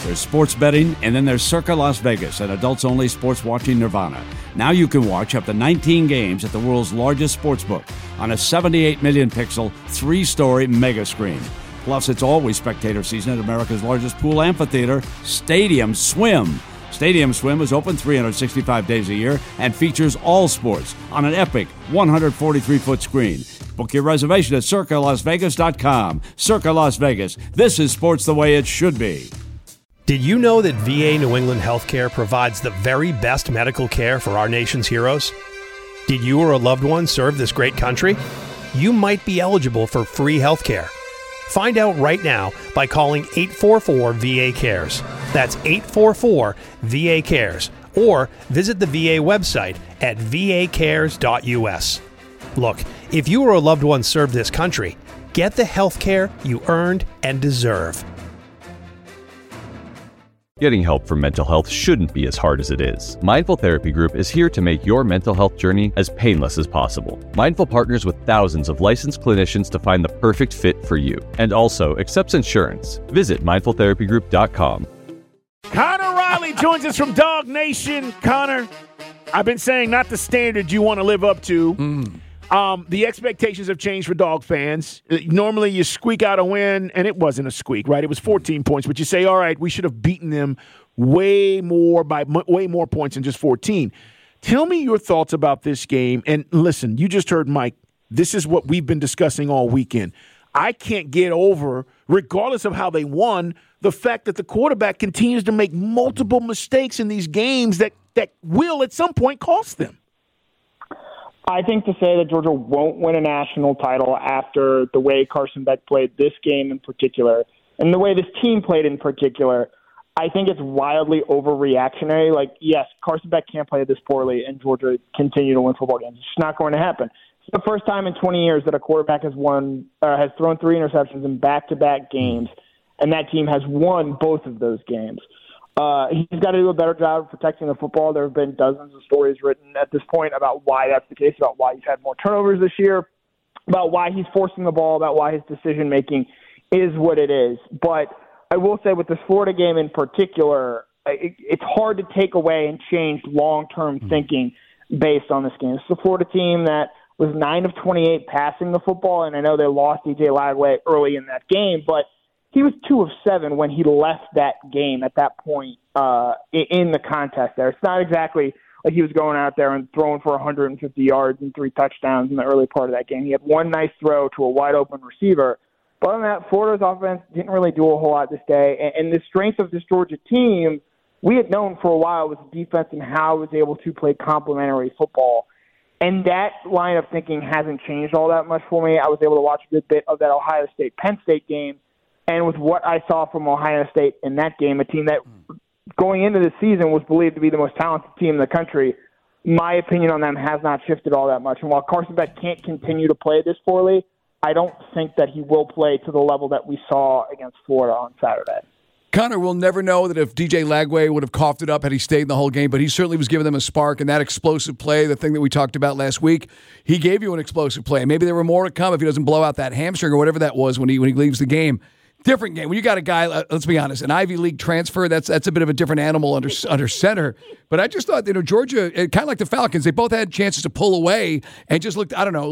There's sports betting, and then there's Circa Las Vegas, an adults-only sports watching nirvana. Now you can watch up to 19 games at the world's largest sportsbook on a 78 million pixel, 3-story mega screen. Plus, it's always spectator season at America's largest pool amphitheater, Stadium Swim. Stadium Swim is open 365 days a year and features all sports on an epic 143-foot screen. Book your reservation at CircaLasVegas.com. Circa Las Vegas. This is sports the way it should be. Did you know that VA New England Healthcare provides the very best medical care for our nation's heroes? Did you or a loved one serve this great country? You might be eligible for free healthcare. Find out right now by calling 844-VA-CARES. That's 844-VA-CARES. Or visit the VA website at vacares.us. Look, if you or a loved one served this country, get the health care you earned and deserve. Getting help for mental health shouldn't be as hard as it is. Mindful Therapy Group is here to make your mental health journey as painless as possible. Mindful partners with thousands of licensed clinicians to find the perfect fit for you, and also accepts insurance. Visit mindfultherapygroup.com. Connor Riley joins us from Dog Nation. Connor, I've been saying not the standard you want to live up to. The expectations have changed for Dog fans. Normally you squeak out a win, and it wasn't a squeak, right? It was 14 points, but you say, all right, we should have beaten them way more points than just 14. Tell me your thoughts about this game. And listen, you just heard Mike. This is what we've been discussing all weekend. I can't get over, regardless of how they won, the fact that the quarterback continues to make multiple mistakes in these games that will at some point cost them. I think to say that Georgia won't win a national title after the way Carson Beck played this game in particular, and the way this team played in particular, I think it's wildly overreactionary. Like, yes, Carson Beck can't play this poorly and Georgia continue to win football games. It's not going to happen. It's the first time in 20 years that a quarterback has thrown 3 interceptions in back-to-back games, and that team has won both of those games. He's got to do a better job of protecting the football. There have been dozens of stories written at this point about why that's the case, about why he's had more turnovers this year, about why he's forcing the ball, about why his decision-making is what it is. But I will say with this Florida game in particular, it's hard to take away and change long-term thinking based on this game. It's a Florida team that was 9 of 28 passing the football, and I know they lost DJ Lagway early in that game, but he was 2 of 7 when he left that game at that point in the contest there. It's not exactly like he was going out there and throwing for 150 yards and 3 touchdowns in the early part of that game. He had one nice throw to a wide-open receiver. But other than that, Florida's offense didn't really do a whole lot this day. And the strength of this Georgia team, we had known for a while, was defense and how it was able to play complementary football. And that line of thinking hasn't changed all that much for me. I was able to watch a good bit of that Ohio State-Penn State game. And with what I saw from Ohio State in that game, a team that going into the season was believed to be the most talented team in the country, my opinion on them has not shifted all that much. And while Carson Beck can't continue to play this poorly, I don't think that he will play to the level that we saw against Florida on Saturday. Connor, we'll never know that if DJ Lagway would have coughed it up had he stayed in the whole game, but he certainly was giving them a spark, and that explosive play, the thing that we talked about last week, he gave you an explosive play. Maybe there were more to come if he doesn't blow out that hamstring or whatever that was when he leaves the game. Different game. When you got a guy, let's be honest, an Ivy League transfer, that's a bit of a different animal under center. But I just thought, Georgia, kind of like the Falcons, they both had chances to pull away and just looked, kind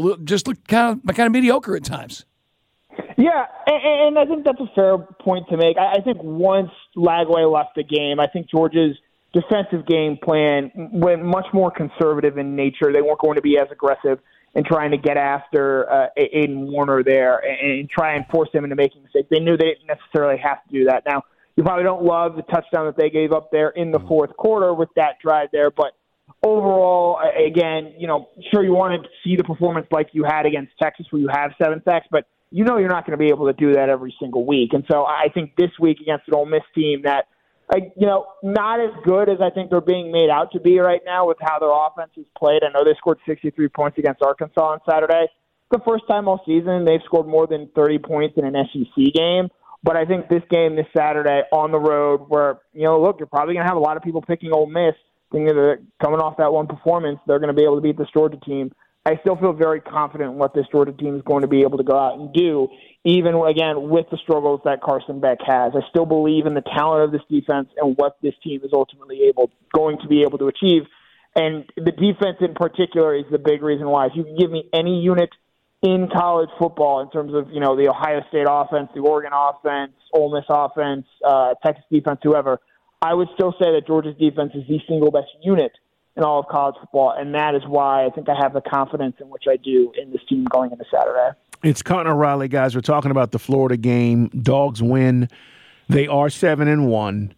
of mediocre at times. Yeah, and I think that's a fair point to make. I think once Lagway left the game, I think Georgia's defensive game plan went much more conservative in nature. They weren't going to be as aggressive in trying to get after Aiden Warner there and try and force him into making mistakes. They knew they didn't necessarily have to do that. Now, you probably don't love the touchdown that they gave up there in the fourth quarter with that drive there, but overall, again, sure you want to see the performance like you had against Texas where you have 7 sacks, but you're not going to be able to do that every single week. And so I think this week against an Ole Miss team that, not as good as I think they're being made out to be right now with how their offense is played. I know they scored 63 points against Arkansas on Saturday. The first time all season they've scored more than 30 points in an SEC game. But I think this game this Saturday on the road where, look, you're probably going to have a lot of people picking Ole Miss, thinking that coming off that one performance, they're going to be able to beat this Georgia team. I still feel very confident in what this Georgia team is going to be able to go out and do, even, again, with the struggles that Carson Beck has. I still believe in the talent of this defense and what this team is ultimately going to be able to achieve. And the defense in particular is the big reason why. If you can give me any unit in college football in terms of, the Ohio State offense, the Oregon offense, Ole Miss offense, Texas defense, whoever, I would still say that Georgia's defense is the single best unit in all of college football, and that is why I think I have the confidence in which I do in this team going into Saturday. It's Connor Riley, guys. We're talking about the Florida game. Dogs win. They are 7-1.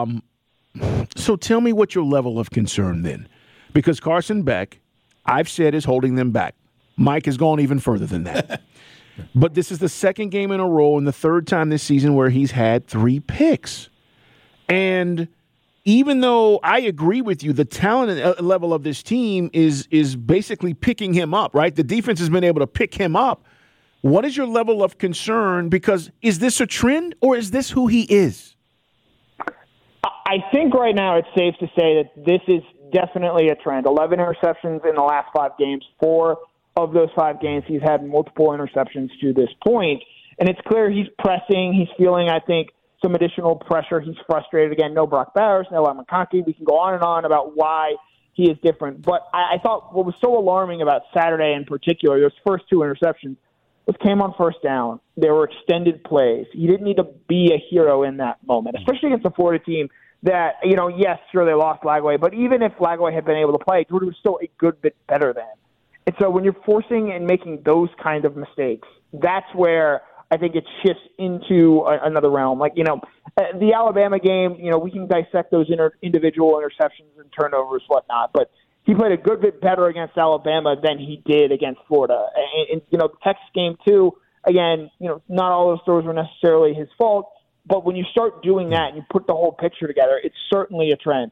So tell me what your level of concern then. Because Carson Beck, I've said, is holding them back. Mike has gone even further than that. But this is the second game in a row and the third time this season where he's had 3 picks. And even though I agree with you, the talent level of this team is basically picking him up, right? The defense has been able to pick him up. What is your level of concern? Because is this a trend or is this who he is? I think right now it's safe to say that this is definitely a trend. 11 interceptions in the last 5 games. 4 of those 5 games, he's had multiple interceptions to this point. And it's clear he's pressing. He's feeling, I think, some additional pressure. He's frustrated. Again, no Brock Bowers, no Ladd McConkey. We can go on and on about why he is different. But I thought what was so alarming about Saturday in particular, those first 2 interceptions, those came on first down. They were extended plays. You didn't need to be a hero in that moment, especially against a Florida team that, yes, sure, they lost Lagway, but even if Lagway had been able to play, Georgia was still a good bit better than. And so when you're forcing and making those kind of mistakes, that's where I think it shifts into another realm. Like, the Alabama game, we can dissect those individual interceptions and turnovers, whatnot, but he played a good bit better against Alabama than he did against Florida. And the Texas game, too, again, not all those throws were necessarily his fault, but when you start doing that and you put the whole picture together, it's certainly a trend.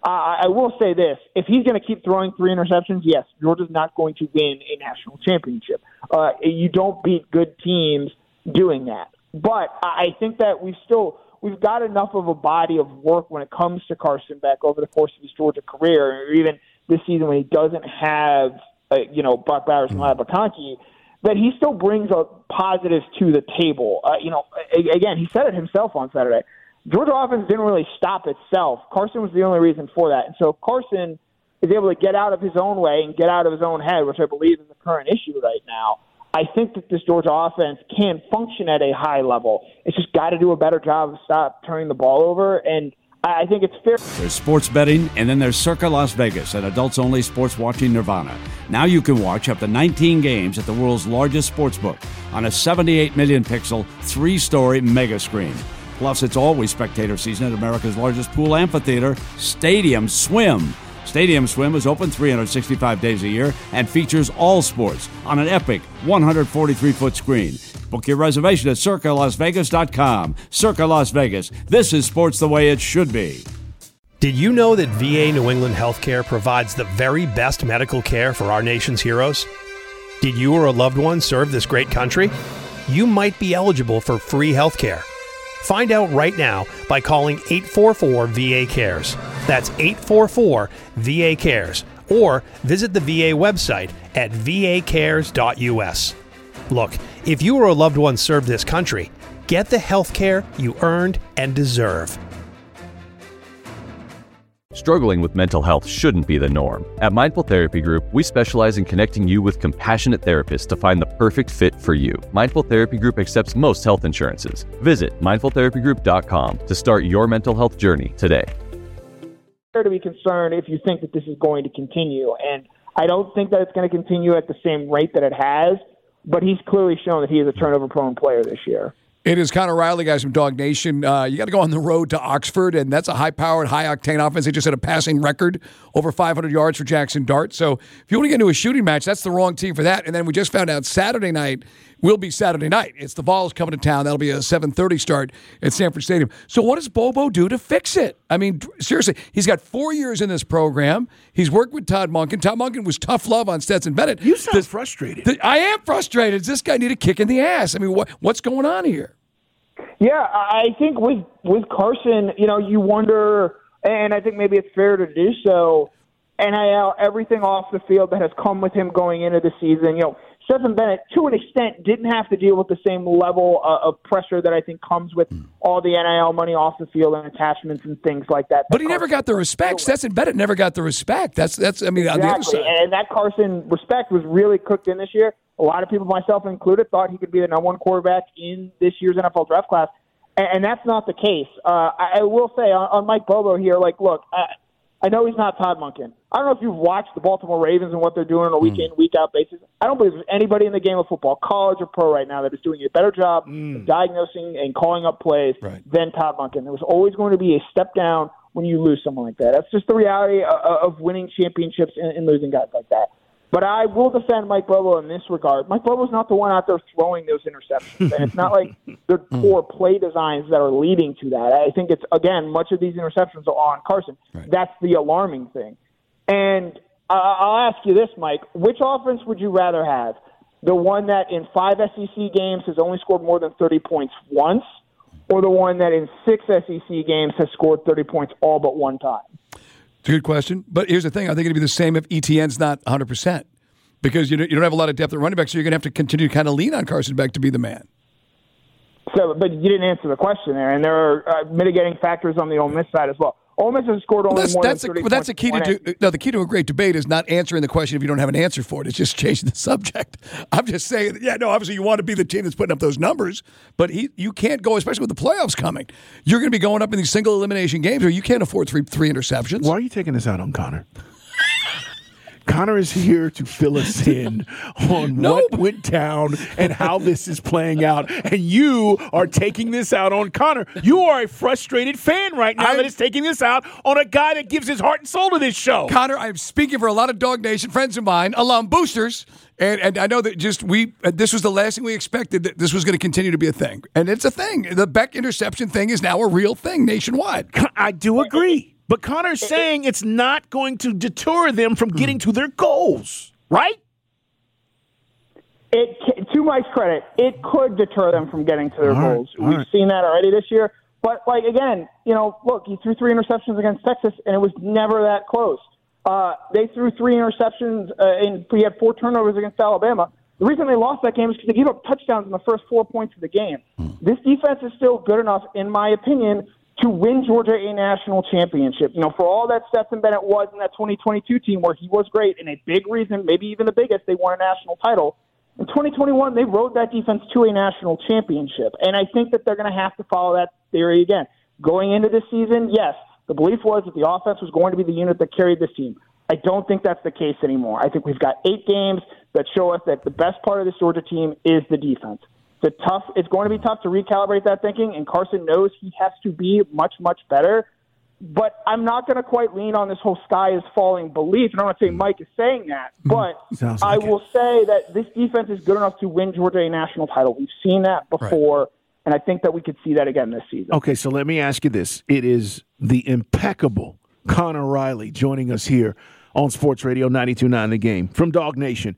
I will say this. If he's going to keep throwing 3 interceptions, yes, Georgia's not going to win a national championship. You don't beat good teams doing that. But I think that we've got enough of a body of work when it comes to Carson Beck over the course of his Georgia career, or even this season when he doesn't have, Brock Bowers and Ladd McConkey, that he still brings positives to the table. Again, he said it himself on Saturday. Georgia offense didn't really stop itself. Carson was the only reason for that. And so if Carson is able to get out of his own way and get out of his own head, which I believe is the current issue right now, I think that this Georgia offense can function at a high level. It's just got to do a better job of stop turning the ball over, and I think it's fair. There's sports betting, and then there's Circa Las Vegas, an adults-only sports watching nirvana. Now you can watch up to 19 games at the world's largest sports book on a 78 million pixel, 3-story mega screen. Plus, it's always spectator season at America's largest pool amphitheater, Stadium Swim. Stadium Swim is open 365 days a year and features all sports on an epic 143-foot screen. Book your reservation at CircaLasVegas.com. Circa Las Vegas. This is sports the way it should be. Did you know that VA New England Healthcare provides the very best medical care for our nation's heroes? Did you or a loved one serve this great country? You might be eligible for free health care. Find out right now by calling 844-VA-CARES. That's 844-VA-CARES. Or visit the VA website at vacares.us. Look, if you or a loved one served this country, get the health care you earned and deserve. Struggling with mental health shouldn't be the norm. At Mindful Therapy Group, we specialize in connecting you with compassionate therapists to find the perfect fit for you. Mindful Therapy Group accepts most health insurances. Visit mindfultherapygroup.com to start your mental health journey today. To be concerned if you think that this is going to continue, and I don't think that it's going to continue at the same rate that it has, but he's clearly shown that he is a turnover-prone player this year. It is Connor Riley, guys, from Dog Nation. You got to go on the road to Oxford, and that's a high-powered, high-octane offense. They just had a passing record, over 500 yards for Jackson Dart. So if you want to get into a shooting match, that's the wrong team for that. And then we just found out Saturday night will be Saturday night. It's the Vols coming to town. That'll be a 7:30 start at Sanford Stadium. So what does Bobo do to fix it? I mean, seriously, he's got 4 years in this program. He's worked with Todd Monken. Todd Monken was tough love on Stetson Bennett. You sound frustrated. I am frustrated. Does this guy need a kick in the ass? I mean, what's going on here? Yeah, I think with Carson, you wonder, and I think maybe it's fair to do so, NIL, everything off the field that has come with him going into the season. Stetson Bennett, to an extent, didn't have to deal with the same level of pressure that I think comes with all the NIL money off the field and attachments and things like that. But he never got the respect. Stetson Bennett never got the respect. That's exactly. On the other side. And that Carson respect was really cooked in this year. A lot of people, myself included, thought he could be the number one quarterback in this year's NFL draft class. And that's not the case. I will say on Mike Bobo here, look, I know he's not Todd Monken. I don't know if you've watched the Baltimore Ravens and what they're doing on a week-in, week-out basis. I don't believe there's anybody in the game of football, college or pro right now, that is doing a better job of diagnosing and calling up plays than Todd Monken. There was always going to be a step down when you lose someone like that. That's just the reality of winning championships and losing guys like that. But I will defend Mike Bobo in this regard. Mike Bobo's not the one out there throwing those interceptions. And it's not like the poor play designs that are leading to that. I think it's, again, much of these interceptions are on Carson. Right. That's the alarming thing. And I'll ask you this, Mike. Which offense would you rather have? The one that in 5 SEC games has only scored more than 30 points once, or the one that in 6 SEC games has scored 30 points all but one time? It's a good question. But here's the thing. I think it'd be the same if ETN's not 100%. Because you don't have a lot of depth at running back, so you're going to have to continue to kind of lean on Carson Beck to be the man. So, but you didn't answer the question there, and there are mitigating factors on the Ole Miss side as well. Ole Miss has scored only more than 30 points. That's the key the key to a great debate is not answering the question if you don't have an answer for it. It's just changing the subject. I'm just saying, obviously you want to be the team that's putting up those numbers, but you can't go, especially with the playoffs coming. You're going to be going up in these single elimination games where you can't afford three interceptions. Why are you taking this out on Connor? Connor is here to fill us in on what went down and how this is playing out. And you are taking this out on Connor. You are a frustrated fan right now that is taking this out on a guy that gives his heart and soul to this show. Connor, I'm speaking for a lot of Dog Nation friends of mine, alum boosters, and I know that this was the last thing we expected, that this was going to continue to be a thing. And it's a thing. The Beck interception thing is now a real thing nationwide. I do agree. But Connor's saying it's not going to deter them from getting to their goals, right? To Mike's credit, it could deter them from getting to their goals. We've seen that already this year. But, again, look, he threw 3 interceptions against Texas, and it was never that close. They threw 3 interceptions, and he had 4 turnovers against Alabama. The reason they lost that game is because they gave up touchdowns in the first 4 points of the game. This defense is still good enough, in my opinion, to win Georgia a national championship. For all that Stetson Bennett was in that 2022 team where he was great, and a big reason, maybe even the biggest, they won a national title. In 2021, they rode that defense to a national championship, and I think that they're going to have to follow that theory again. Going into this season, yes, the belief was that the offense was going to be the unit that carried this team. I don't think that's the case anymore. I think we've got 8 games that show us that the best part of this Georgia team is the defense. It's going to be tough to recalibrate that thinking, and Carson knows he has to be much, much better. But I'm not going to quite lean on this whole sky is falling belief, and I'm not saying Mike is saying that, but I will say that this defense is good enough to win Georgia a national title. We've seen that before, and I think that we could see that again this season. Okay, so let me ask you this. It is the impeccable Connor Riley joining us here on Sports Radio 92.9 The Game from Dog Nation.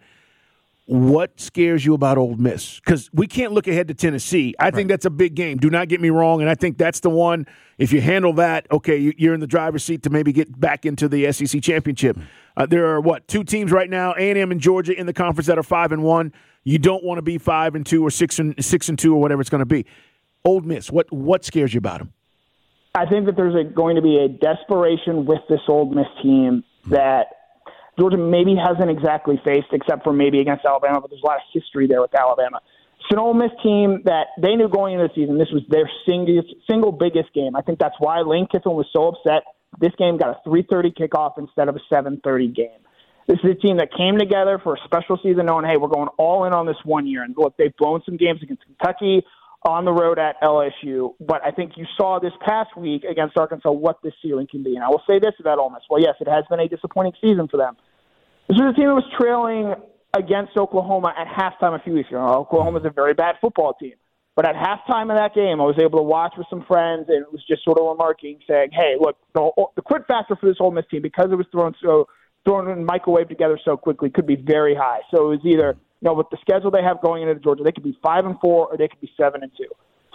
What scares you about Ole Miss? Because we can't look ahead to Tennessee. I think that's a big game. Do not get me wrong, and I think that's the one. If you handle that, okay, you're in the driver's seat to maybe get back into the SEC championship. There are 2 teams right now, A&M and Georgia, in the conference that are 5-1. You don't want to be 5-2 or 6-2 or whatever it's going to be. Ole Miss, what scares you about them? I think that there's going to be a desperation with this Ole Miss team that Georgia maybe hasn't exactly faced, except for maybe against Alabama, but there's a lot of history there with Alabama. It's an Ole Miss team that they knew going into the season this was their single biggest game. I think that's why Lane Kiffin was so upset. This game got a 3:30 kickoff instead of a 7:30 game. This is a team that came together for a special season knowing, hey, we're going all in on this one year. And look, they've blown some games against Kentucky, on the road at LSU. But I think you saw this past week against Arkansas what this ceiling can be. And I will say this about Ole Miss. Well, yes, it has been a disappointing season for them. This was a team that was trailing against Oklahoma at halftime a few weeks ago. Oklahoma is a very bad football team. But at halftime of that game, I was able to watch with some friends, and it was just sort of remarking, saying, hey, look, the quit factor for this Ole Miss team, because it was thrown and microwaved together so quickly, could be very high. So it was either, with the schedule they have going into Georgia, they could be 5-4 or they could be 7-2.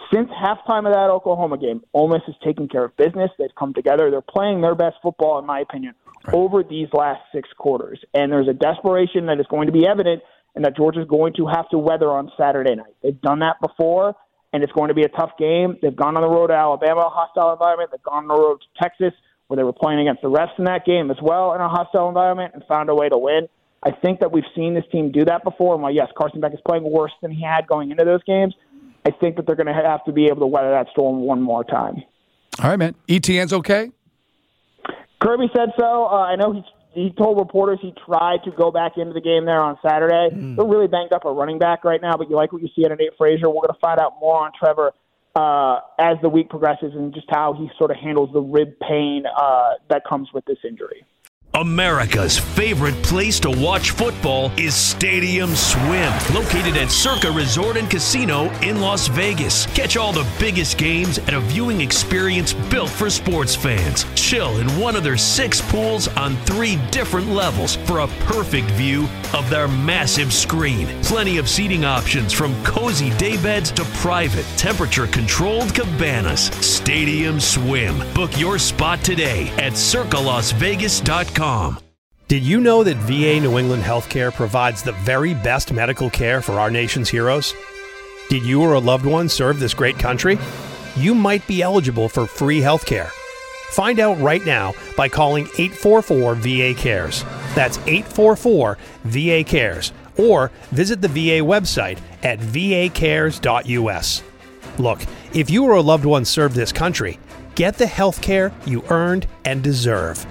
Since halftime of that Oklahoma game, Ole Miss is taking care of business. They've come together. They're playing their best football, in my opinion, over these last 6 quarters. And there's a desperation that is going to be evident and that Georgia's going to have to weather on Saturday night. They've done that before, and it's going to be a tough game. They've gone on the road to Alabama, a hostile environment. They've gone on the road to Texas, where they were playing against the refs in that game as well in a hostile environment and found a way to win. I think that we've seen this team do that before. And while, yes, Carson Beck is playing worse than he had going into those games, I think that they're going to have to be able to weather that storm one more time. All right, man. ETN's okay? Kirby said so. I know he told reporters he tried to go back into the game there on Saturday. They're really banged up a running back right now, but you like what you see out of Nate Frazier. We're going to find out more on Trevor as the week progresses and just how he sort of handles the rib pain that comes with this injury. America's favorite place to watch football is Stadium Swim, located at Circa Resort and Casino in Las Vegas. Catch all the biggest games at a viewing experience built for sports fans. Chill in one of their 6 pools on 3 different levels for a perfect view of their massive screen. Plenty of seating options from cozy daybeds to private, temperature-controlled cabanas. Stadium Swim. Book your spot today at circalasvegas.com. Did you know that VA New England Healthcare provides the very best medical care for our nation's heroes? Did you or a loved one serve this great country? You might be eligible for free healthcare. Find out right now by calling 844-VA-CARES. That's 844-VA-CARES. Or visit the VA website at vacares.us. Look, if you or a loved one served this country, get the healthcare you earned and deserve.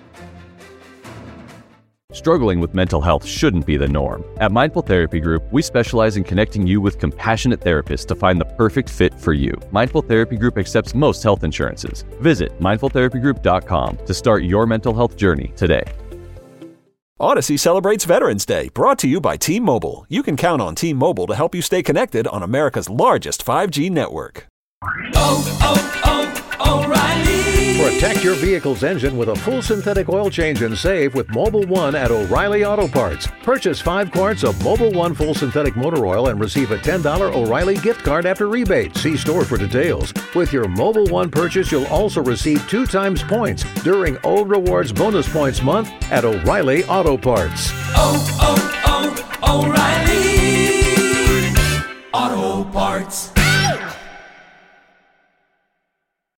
Struggling with mental health shouldn't be the norm. At Mindful Therapy Group, we specialize in connecting you with compassionate therapists to find the perfect fit for you. Mindful Therapy Group accepts most health insurances. Visit mindfultherapygroup.com to start your mental health journey today. Odyssey celebrates Veterans Day, brought to you by T-Mobile. You can count on T-Mobile to help you stay connected on America's largest 5G network. O'Reilly. Protect your vehicle's engine with a full synthetic oil change and save with Mobil 1 at O'Reilly Auto Parts. Purchase 5 quarts of Mobil 1 full synthetic motor oil and receive a $10 O'Reilly gift card after rebate. See store for details. With your Mobil 1 purchase, you'll also receive 2 times points during O Rewards Bonus Points Month at O'Reilly Auto Parts.